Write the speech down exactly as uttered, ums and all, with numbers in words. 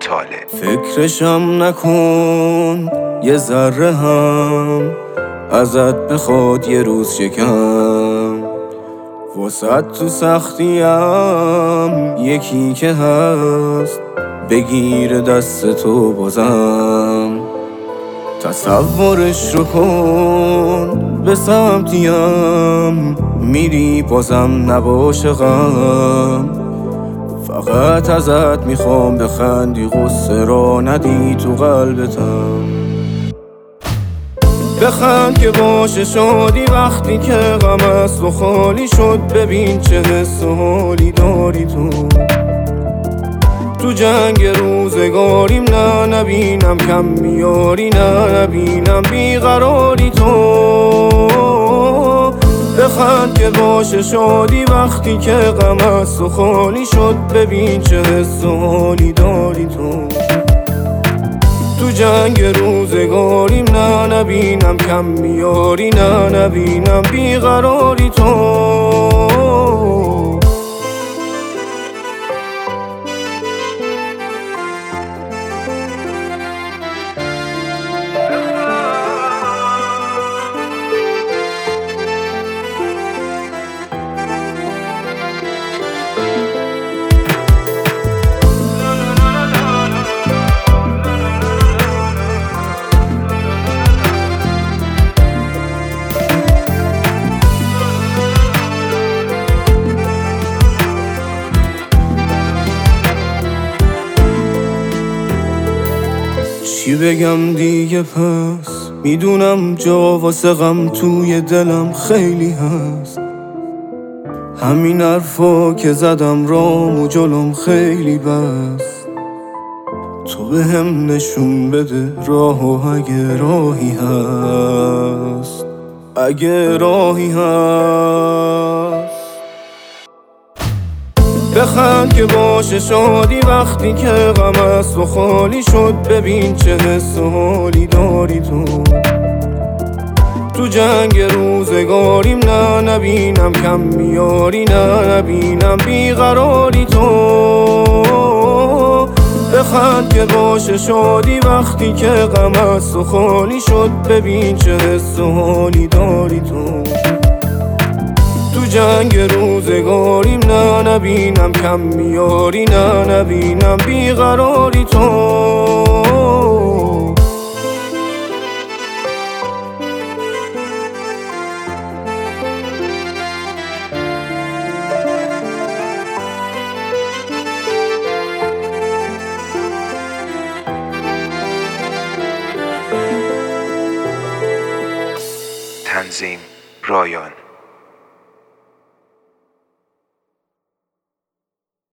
طالع. فکرشم نکن یه ذره هم ازت بخواد یه روز شکم، وسط تو سختیم یکی که هست بگیر دست تو بازم. تصورش رو کن به سمتیم میری بازم نباشه غم، فقط ازت میخوام بخندی غصه را ندی تو قلبتم. بخند که باشه شادی وقتی که غم است و خالی شد، ببین چه حس و حالی داری تو. تو جنگ روزگاریم نه نبینم کم میاری، نه نبینم بیقراری تو. بخند که باشه شادی وقتی که غم است و خالی شد، ببین چه حس و حالی داری تو. تو جنگ روزگاریم نه نبینم کم میاری، نه نبینم بیقراری تو. چی بگم دیگه پس، میدونم جا واسه غم توی دلم خیلی هست. همین حرفا که زدم رام و جلوم خیلی بس. تو به هم نشون بده راه و اگه راهی هست، اگه راهی هست. بخند که باشه شادی وقتی که غم است و خالی شد، ببین چه حس و حالی داری تو. تو جنگ روزگاریم نه نبینم کم میاری، نه نبینم بیقراری تو. بخند که باشه شادی وقتی که غم است و خالی شد، ببین چه حس و حالی داری تو. تو جنگ روزگاریم نه نبینم کم میاری، نه نبینم بیقراری تو. تنظیم رایان.